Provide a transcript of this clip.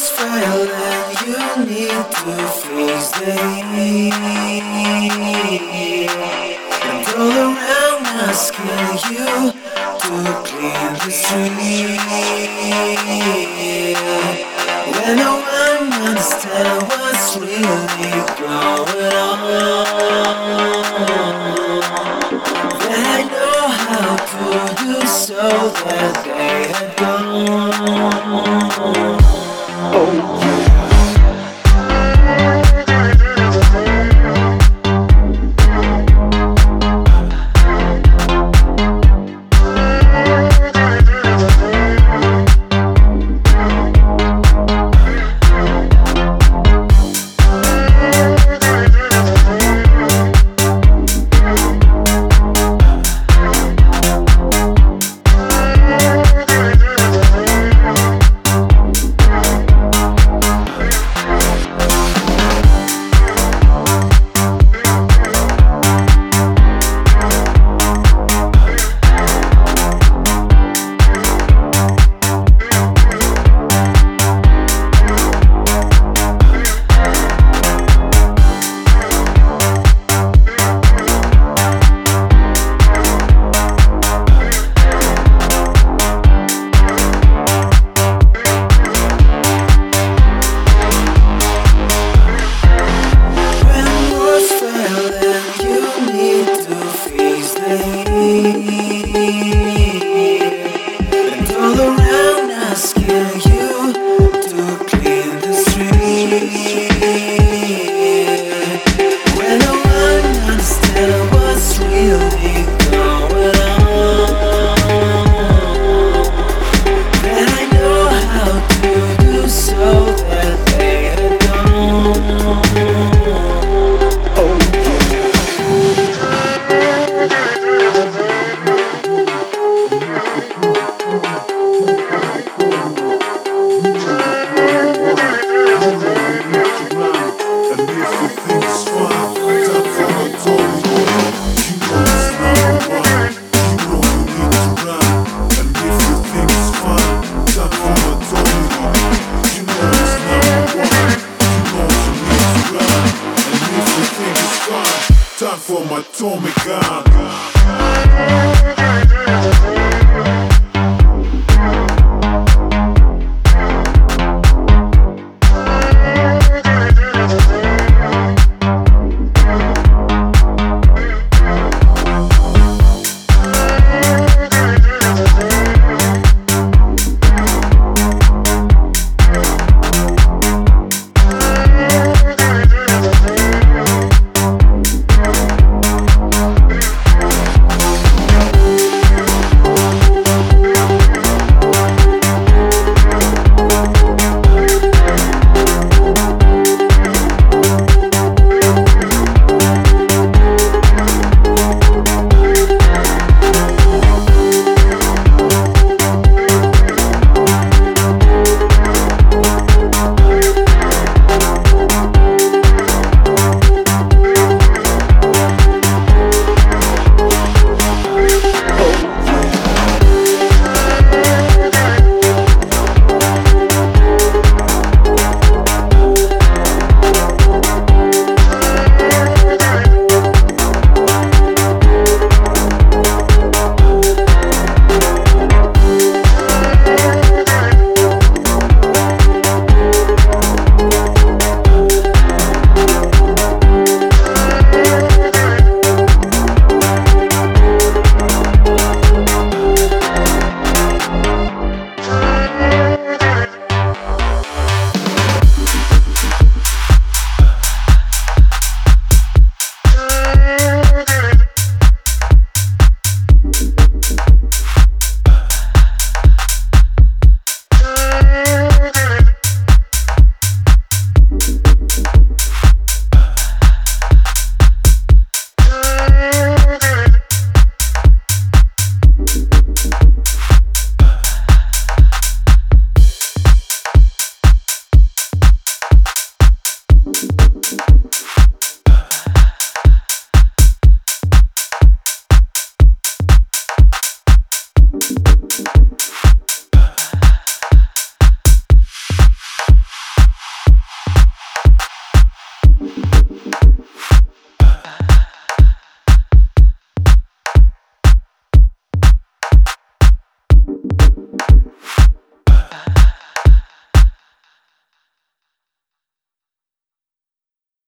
was failing, you need to freeze them. And all around asking you to clean the street. When no one understands what's really going on, then I know how to do so that they had gone. And all around asking you to clean the street. When no one understands what's really going on, then I know how to do so that they had gone. Time for my atomic